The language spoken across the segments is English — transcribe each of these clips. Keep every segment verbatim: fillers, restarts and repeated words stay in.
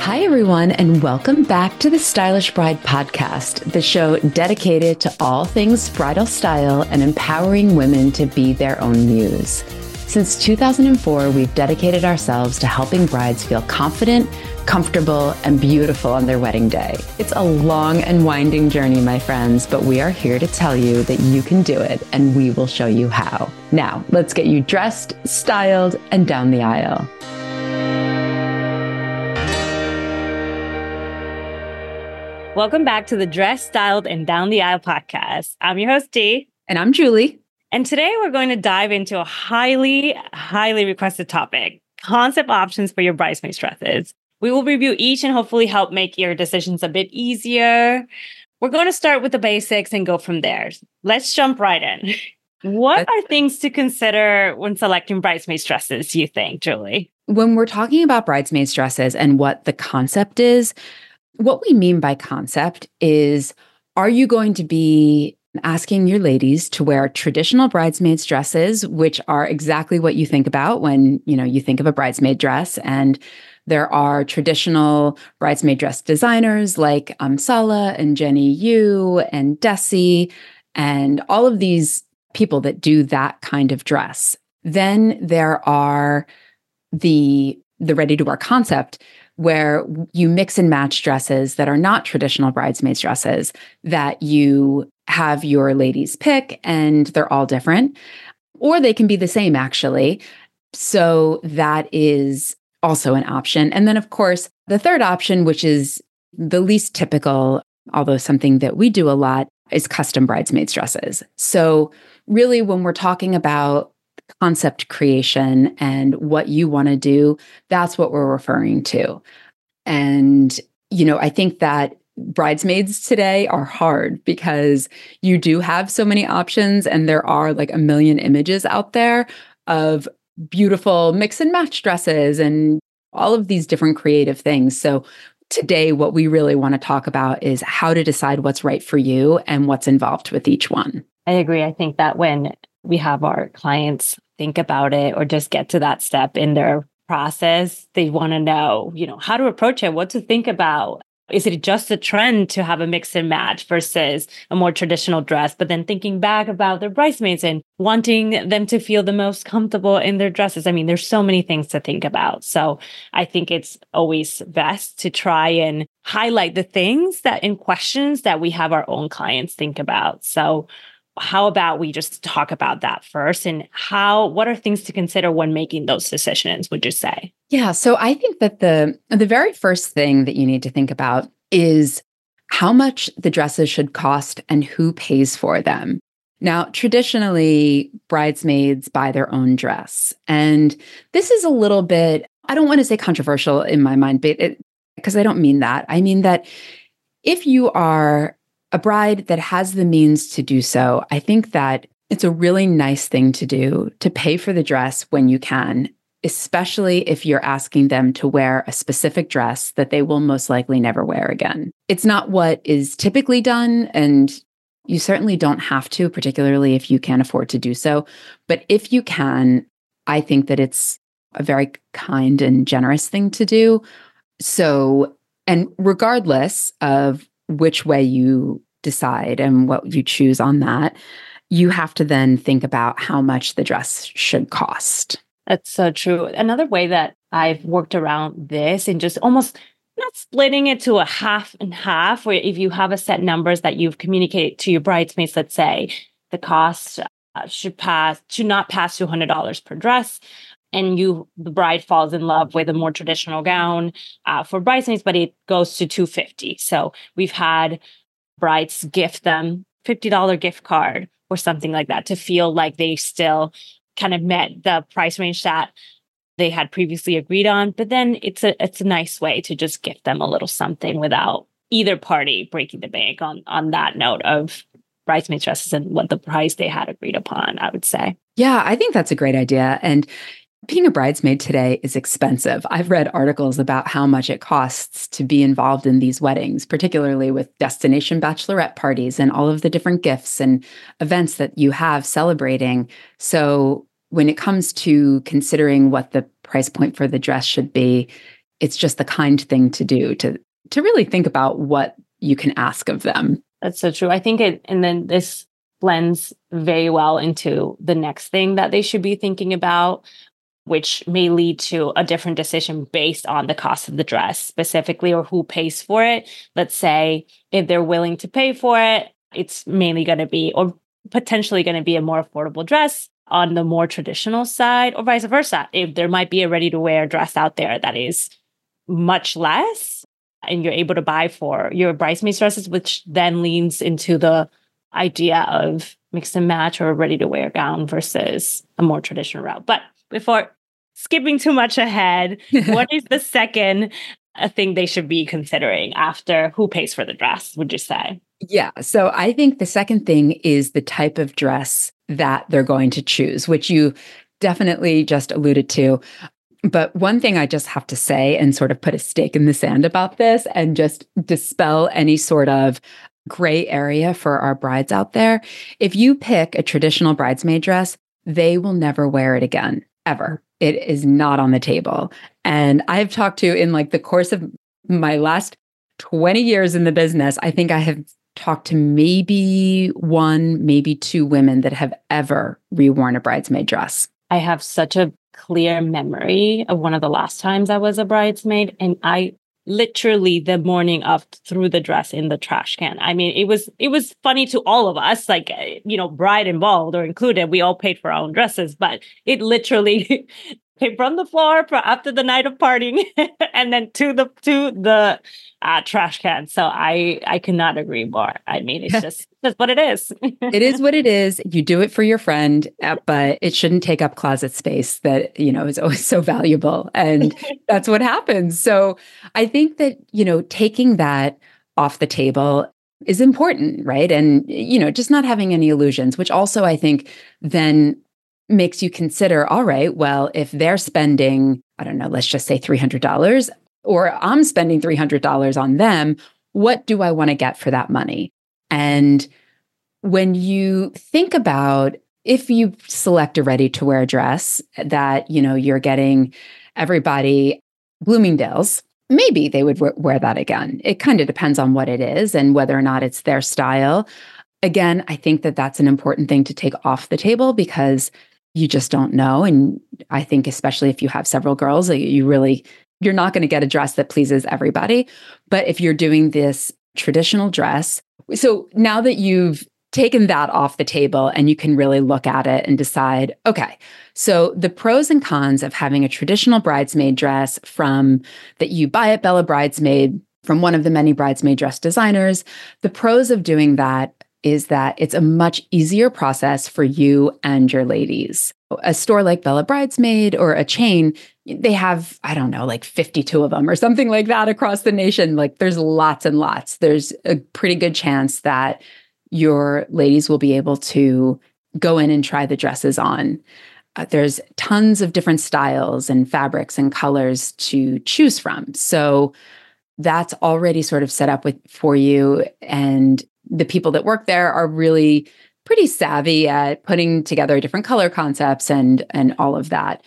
Hi, everyone, and welcome back to the Stylish Bride podcast, the show dedicated to all things bridal style and empowering women to be their own muse. Since two thousand four, we've dedicated ourselves to helping brides feel confident, comfortable, and beautiful on their wedding day. It's a long and winding journey, my friends, but we are here to tell you that you can do it, and we will show you how. Now, let's get you dressed, styled, and down the aisle. Welcome back to the Dress, Styled, and Down the Aisle podcast. I'm your host, Dee. And I'm Julie. And today we're going to dive into a highly, highly requested topic, concept options for your bridesmaid dresses. We will review each and hopefully help make your decisions a bit easier. We're going to start with the basics and go from there. Let's jump right in. What are things to consider when selecting bridesmaid dresses, you think, Julie? When we're talking about bridesmaid dresses and what the concept is, what we mean by concept is, are you going to be asking your ladies to wear traditional bridesmaids dresses, which are exactly what you think about when, you know, you think of a bridesmaid dress? And there are traditional bridesmaid dress designers like um, Sala and Jenny Yu and Desi and all of these people that do that kind of dress. Then there are the the ready-to-wear concept, where you mix and match dresses that are not traditional bridesmaids dresses that you have your ladies pick, and they're all different, or they can be the same actually. So that is also an option. And then of course, the third option, which is the least typical, although something that we do a lot, is custom bridesmaids dresses. So really, when we're talking about concept creation and what you want to do, that's what we're referring to. And, you know, I think that bridesmaids today are hard because you do have so many options, and there are like a million images out there of beautiful mix and match dresses and all of these different creative things. So today, what we really want to talk about is how to decide what's right for you and what's involved with each one. I agree. I think that when we have our clients think about it or just get to that step in their process, they want to know, you know, how to approach it, what to think about. Is it just a trend to have a mix and match versus a more traditional dress? But then thinking back about their bridesmaids and wanting them to feel the most comfortable in their dresses. I mean, there's so many things to think about. So I think it's always best to try and highlight the things that in questions that we have our own clients think about. So how about we just talk about that first, and how, what are things to consider when making those decisions, would you say? Yeah. So I think that the, the very first thing that you need to think about is how much the dresses should cost and who pays for them. Now, traditionally, bridesmaids buy their own dress. And this is a little bit, I don't want to say controversial in my mind, but it, because I don't mean that. I mean that if you are a bride that has the means to do so, I think that it's a really nice thing to do to pay for the dress when you can, especially if you're asking them to wear a specific dress that they will most likely never wear again. It's not what is typically done, and you certainly don't have to, particularly if you can't afford to do so. But if you can, I think that it's a very kind and generous thing to do. So, and regardless of which way you decide and what you choose on that, you have to then think about how much the dress should cost. That's so true. Another way that I've worked around this and just almost not splitting it to a half and half, where if you have a set numbers that you've communicated to your bridesmaids, let's say the cost uh, should pass, should not pass two hundred dollars per dress. And you, the bride falls in love with a more traditional gown uh, for bridesmaids, but it goes to two hundred fifty dollars. So we've had brides gift them fifty dollars gift card or something like that to feel like they still kind of met the price range that they had previously agreed on. But then it's a it's a nice way to just gift them a little something without either party breaking the bank on on that note of bridesmaid dresses and what the price they had agreed upon, I would say. Yeah, I think that's a great idea. And being a bridesmaid today is expensive. I've read articles about how much it costs to be involved in these weddings, particularly with destination bachelorette parties and all of the different gifts and events that you have celebrating. So when it comes to considering what the price point for the dress should be, it's just the kind thing to do to to really think about what you can ask of them. That's so true. I think it, and then this blends very well into the next thing that they should be thinking about, which may lead to a different decision based on the cost of the dress specifically, or who pays for it. Let's say if they're willing to pay for it, it's mainly going to be, or potentially going to be, a more affordable dress on the more traditional side, or vice versa. If there might be a ready-to-wear dress out there that is much less, and you're able to buy for your bridesmaids dresses, which then leans into the idea of mix and match or a ready-to-wear gown versus a more traditional route. But before skipping too much ahead, what is the second uh, thing they should be considering after who pays for the dress, would you say? Yeah. So I think the second thing is the type of dress that they're going to choose, which you definitely just alluded to. But one thing I just have to say and sort of put a stake in the sand about this and just dispel any sort of gray area for our brides out there. If you pick a traditional bridesmaid dress, they will never wear it again, ever. It is not on the table. And I've talked to, in like the course of my last twenty years in the business, I think I have talked to maybe one, maybe two women that have ever reworn a bridesmaid dress. I have such a clear memory of one of the last times I was a bridesmaid, and I literally the morning of threw the dress in the trash can. I mean, it was it was funny to all of us, like, you know, bride involved or included. We all paid for our own dresses, but it literally came from the floor for after the night of partying and then to the to the uh, trash can. So I I cannot agree more. I mean, it's just just what it is. It is what it is. You do it for your friend, uh, but it shouldn't take up closet space that, you know, is always so valuable. And that's what happens. So I think that, you know, taking that off the table is important, right? And, you know, just not having any illusions, which also I think then makes you consider, all right, well, if they're spending, I don't know, let's just say three hundred dollars, or I'm spending three hundred dollars on them, what do I want to get for that money? And when you think about, if you select a ready-to-wear dress that, you know, you're getting everybody Bloomingdale's, maybe they would wear that again. It kind of depends on what it is and whether or not it's their style. Again, I think that that's an important thing to take off the table because you just don't know. And I think especially if you have several girls, you really, you're not going to get a dress that pleases everybody. But if you're doing this traditional dress, so now that you've taken that off the table and you can really look at it and decide, okay, so the pros and cons of having a traditional bridesmaid dress from that you buy at Bella Bridesmaid from one of the many bridesmaid dress designers, the pros of doing that is that it's a much easier process for you and your ladies. A store like Bella Bridesmaid or a chain, they have, I don't know, like fifty-two of them or something like that across the nation. Like there's lots and lots. There's a pretty good chance that your ladies will be able to go in and try the dresses on. Uh, there's tons of different styles and fabrics and colors to choose from. So that's already sort of set up with for you. And the people that work there are really pretty savvy at putting together different color concepts and, and all of that.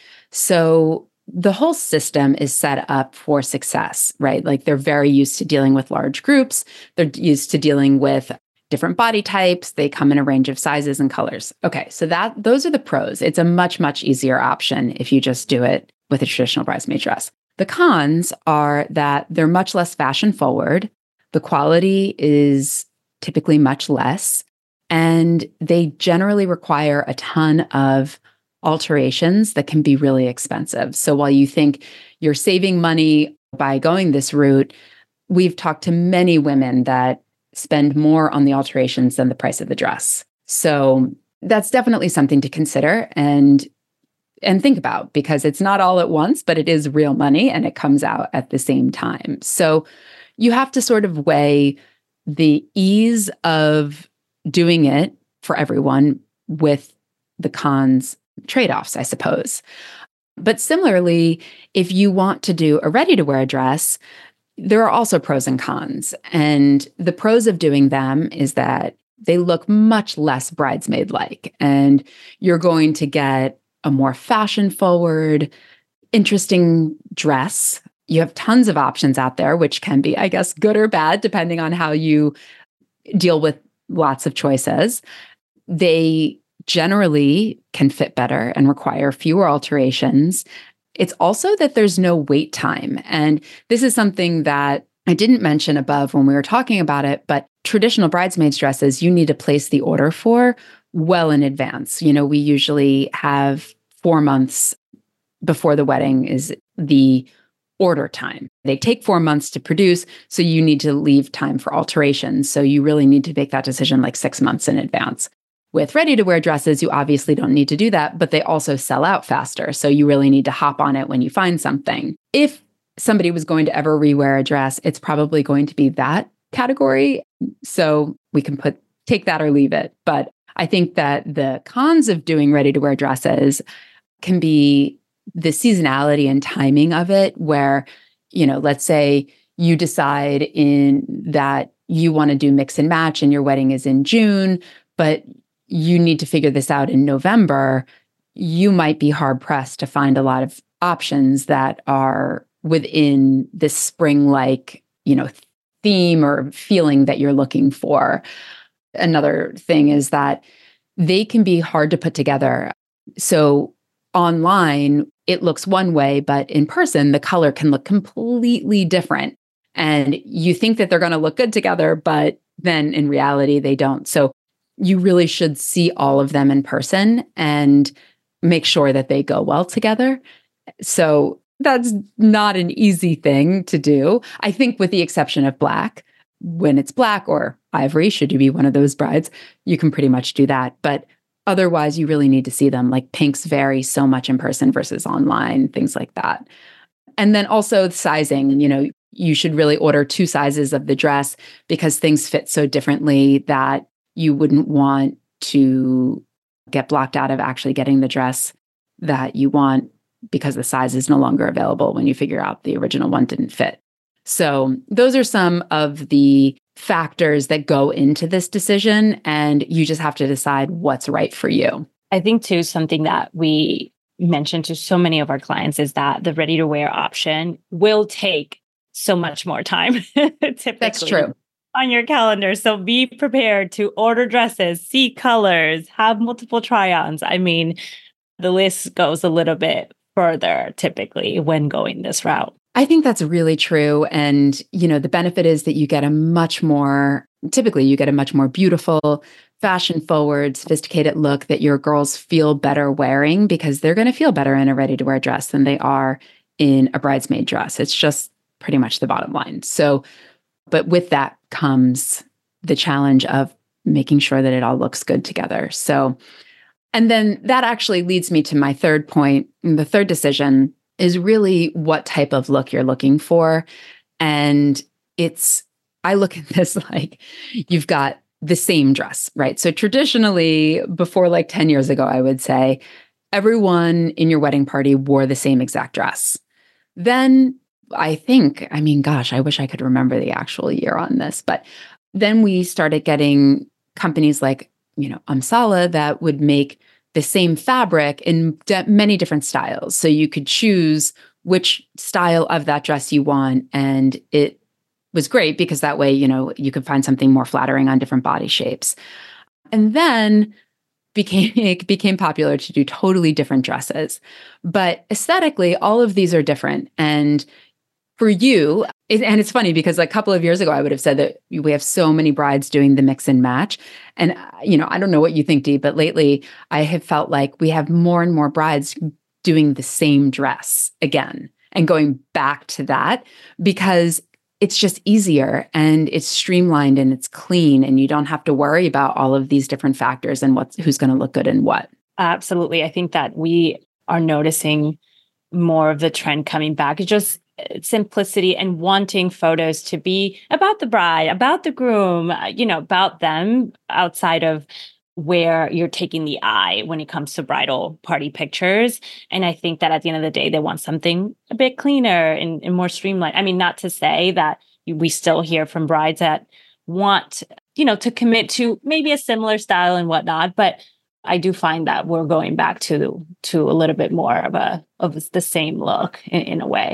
So the whole system is set up for success, right? Like they're very used to dealing with large groups. They're used to dealing with different body types. They come in a range of sizes and colors. Okay, so that those are the pros. It's a much, much easier option if you just do it with a traditional bridesmaid dress. The cons are that they're much less fashion forward. The quality is typically much less, and they generally require a ton of alterations that can be really expensive. So while you think you're saving money by going this route, we've talked to many women that spend more on the alterations than the price of the dress. So that's definitely something to consider and and think about, because it's not all at once, but it is real money and it comes out at the same time. So you have to sort of weigh the ease of doing it for everyone with the cons trade-offs, I suppose. But similarly, if you want to do a ready-to-wear dress, there are also pros and cons. And the pros of doing them is that they look much less bridesmaid-like, and you're going to get a more fashion-forward, interesting dress. you have tons of options out there, which can be, I guess, good or bad, depending on how you deal with lots of choices. They generally can fit better and require fewer alterations. It's also that there's no wait time. And this is something that I didn't mention above when we were talking about it, but traditional bridesmaids dresses, you need to place the order for well in advance. You know, we usually have four months before the wedding is the order time. They take four months to produce, so you need to leave time for alterations. So you really need to make that decision like six months in advance. With ready-to-wear dresses, you obviously don't need to do that, but they also sell out faster. So you really need to hop on it when you find something. If somebody was going to ever rewear a dress, it's probably going to be that category. So we can put take that or leave it. But I think that the cons of doing ready-to-wear dresses can be the seasonality and timing of it, where, you know, let's say you decide in that you want to do mix and match and your wedding is in June, but you need to figure this out in November. You might be hard pressed to find a lot of options that are within this spring-like, you know, theme or feeling that you're looking for. Another thing is that they can be hard to put together. So online, it looks one way, but in person, the color can look completely different. And you think that they're going to look good together, but then in reality, they don't. So you really should see all of them in person and make sure that they go well together. So that's not an easy thing to do. I think with the exception of black, when it's black or ivory, should you be one of those brides, you can pretty much do that. But otherwise, you really need to see them. Like pinks vary so much in person versus online, things like that. And then also the sizing, you know, you should really order two sizes of the dress because things fit so differently that you wouldn't want to get blocked out of actually getting the dress that you want because the size is no longer available when you figure out the original one didn't fit. So those are some of the factors that go into this decision, and you just have to decide what's right for you. I think too, something that we mentioned to so many of our clients is that the ready-to-wear option will take so much more time typically. That's true. On your calendar. So be prepared to order dresses, see colors, have multiple try-ons. I mean, the list goes a little bit further typically when going this route. I think that's really true. And, you know, the benefit is that you get a much more, typically you get a much more beautiful, fashion forward, sophisticated look that your girls feel better wearing because they're going to feel better in a ready-to-wear dress than they are in a bridesmaid dress. It's just pretty much the bottom line. So, but with that comes the challenge of making sure that it all looks good together. So, and then that actually leads me to my third point. The third decision is really what type of look you're looking for. And it's, I look at this like you've got the same dress, right? So traditionally, before like ten years ago, I would say everyone in your wedding party wore the same exact dress. Then I think, I mean, gosh, I wish I could remember the actual year on this, but then we started getting companies like, you know, Amsala that would make the same fabric in de- many different styles. So you could choose which style of that dress you want. And it was great because that way, you know, you could find something more flattering on different body shapes. And then became it became popular to do totally different dresses. But aesthetically, all of these are different. And for you, it, and it's funny because like a couple of years ago, I would have said that we have so many brides doing the mix and match. And, you know, I don't know what you think, Dee, but lately I have felt like we have more and more brides doing the same dress again and going back to that because it's just easier and it's streamlined and it's clean and you don't have to worry about all of these different factors and what's who's going to look good and what. Absolutely. I think that we are noticing more of the trend coming back. It's just simplicity and wanting photos to be about the bride, about the groom, you know, about them outside of where you're taking the eye when it comes to bridal party pictures. And I think that at the end of the day, they want something a bit cleaner and, and more streamlined. I mean, not to say that we still hear from brides that want, you know, to commit to maybe a similar style and whatnot, but I do find that we're going back to to a little bit more of a of the same look in, in a way.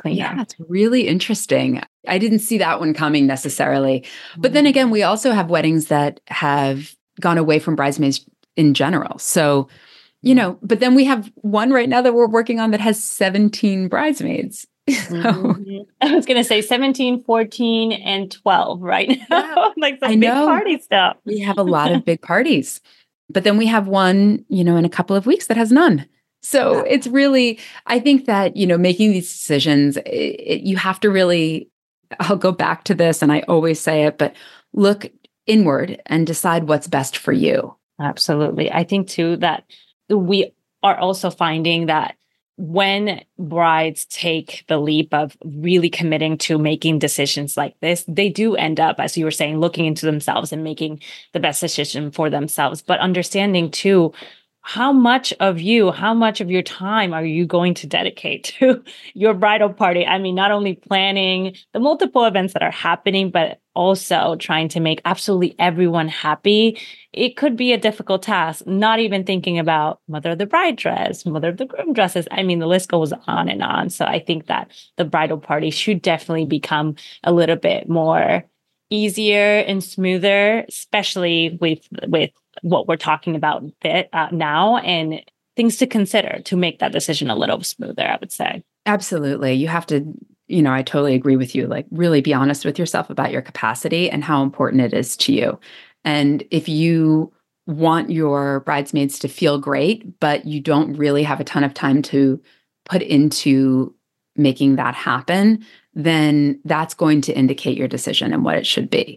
cleaner. Yeah, it's really interesting. I didn't see that one coming necessarily. But then again, we also have weddings that have gone away from bridesmaids in general. So, you know, but then we have one right now that we're working on that has seventeen bridesmaids. So, mm-hmm. I was going to say seventeen, fourteen, and twelve right now. yeah, Like the I big know. party stuff. We have a lot of big parties. But then we have one, you know, in a couple of weeks that has none. So Yeah. it's really, I think that, you know, making these decisions, it, it, you have to really, I'll go back to this and I always say it, but look inward and decide what's best for you. Absolutely. I think too that we are also finding that when brides take the leap of really committing to making decisions like this, they do end up, as you were saying, looking into themselves and making the best decision for themselves, but understanding too, how much of you, how much of your time are you going to dedicate to your bridal party? I mean, not only planning the multiple events that are happening, but also trying to make absolutely everyone happy. It could be a difficult task, not even thinking about mother of the bride dress, mother of the groom dresses. I mean, the list goes on and on. So I think that the bridal party should definitely become a little bit more easier and smoother, especially with, with what we're talking about bit, uh, now, and things to consider to make that decision a little smoother, I would say. Absolutely. You have to, you know, I totally agree with you. Like, really be honest with yourself about your capacity and how important it is to you. And if you want your bridesmaids to feel great, but you don't really have a ton of time to put into making that happen, then that's going to indicate your decision and what it should be.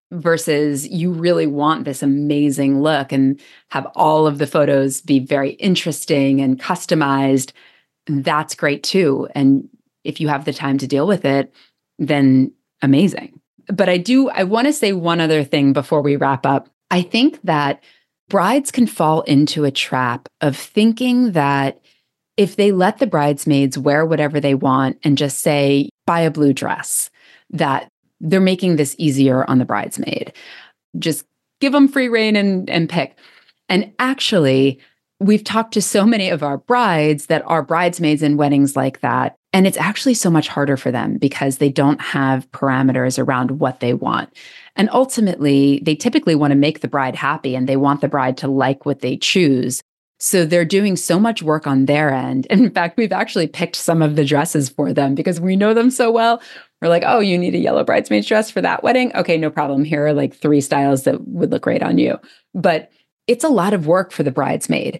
Versus you really want this amazing look and have all of the photos be very interesting and customized. That's great too. And if you have the time to deal with it, then amazing. But I do, I want to say one other thing before we wrap up. I think that brides can fall into a trap of thinking that if they let the bridesmaids wear whatever they want and just say, buy a blue dress, that they're making this easier on the bridesmaid. Just give them free rein and, and pick. And actually, we've talked to so many of our brides that are bridesmaids in weddings like that. And it's actually so much harder for them because they don't have parameters around what they want. And ultimately, they typically want to make the bride happy and they want the bride to like what they choose. So they're doing so much work on their end. And in fact, we've actually picked some of the dresses for them because we know them so well. We're like, oh, you need a yellow bridesmaid's dress for that wedding? Okay, no problem. Here are like three styles that would look great on you. But it's a lot of work for the bridesmaid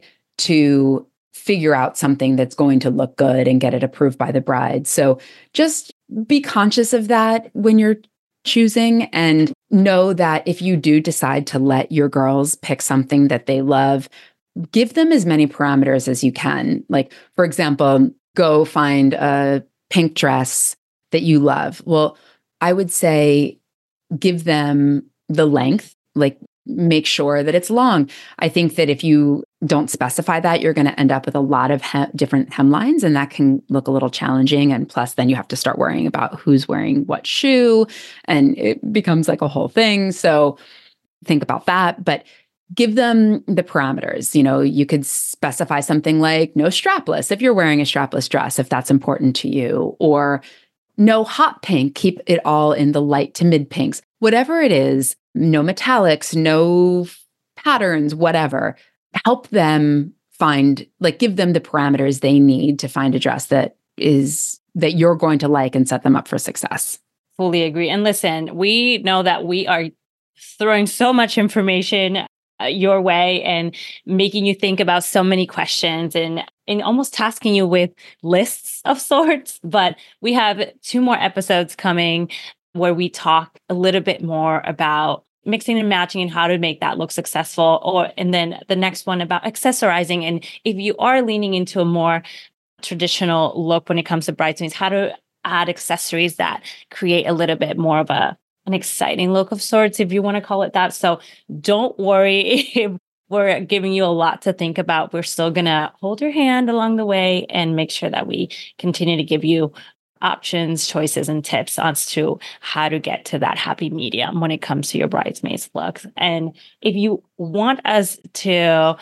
to figure out something that's going to look good and get it approved by the bride. So just be conscious of that when you're choosing, and know that if you do decide to let your girls pick something that they love, give them as many parameters as you can. Like, for example, go find a pink dress that you love. Well, I would say give them the length, like make sure that it's long. I think that if you don't specify that, you're going to end up with a lot of he- different hemlines, and that can look a little challenging. And plus, then you have to start worrying about who's wearing what shoe, and it becomes like a whole thing. So think about that. But give them the parameters. You know, you could specify something like no strapless if you're wearing a strapless dress, if that's important to you, or no hot pink, keep it all in the light to mid pinks. Whatever it is, no metallics, no patterns, whatever. Help them find, like, give them the parameters they need to find a dress that is, that you're going to like and set them up for success. Fully agree. And listen, we know that we are throwing so much information your way and making you think about so many questions and, and almost tasking you with lists of sorts. But we have two more episodes coming where we talk a little bit more about mixing and matching and how to make that look successful. Or, and then the next one about accessorizing. And if you are leaning into a more traditional look when it comes to bridesmaids, how to add accessories that create a little bit more of a an exciting look of sorts, if you want to call it that. So don't worry if we're giving you a lot to think about. We're still going to hold your hand along the way and make sure that we continue to give you options, choices, and tips as to how to get to that happy medium when it comes to your bridesmaids looks. And if you want us to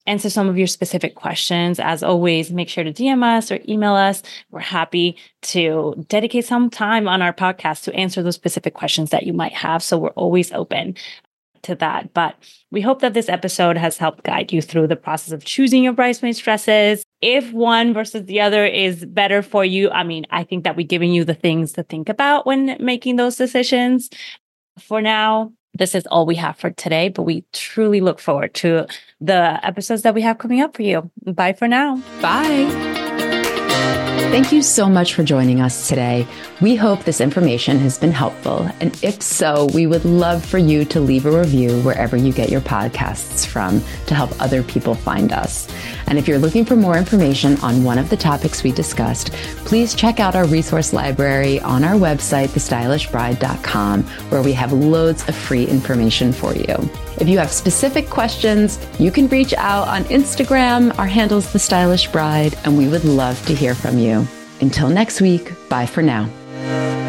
answer some of your specific questions. As always, make sure to D M us or email us. We're happy to dedicate some time on our podcast to answer those specific questions that you might have. So we're always open to that. But we hope that this episode has helped guide you through the process of choosing your bridesmaids dresses. If one versus the other is better for you, I mean, I think that we're giving you the things to think about when making those decisions. For now, this is all we have for today, but we truly look forward to the episodes that we have coming up for you. Bye for now. Bye. Thank you so much for joining us today. We hope this information has been helpful. And if so, we would love for you to leave a review wherever you get your podcasts from to help other people find us. And if you're looking for more information on one of the topics we discussed, please check out our resource library on our website, the stylish bride dot com, where we have loads of free information for you. If you have specific questions, you can reach out on Instagram. Our handle's The Stylish Bride, and we would love to hear from you. Until next week, bye for now.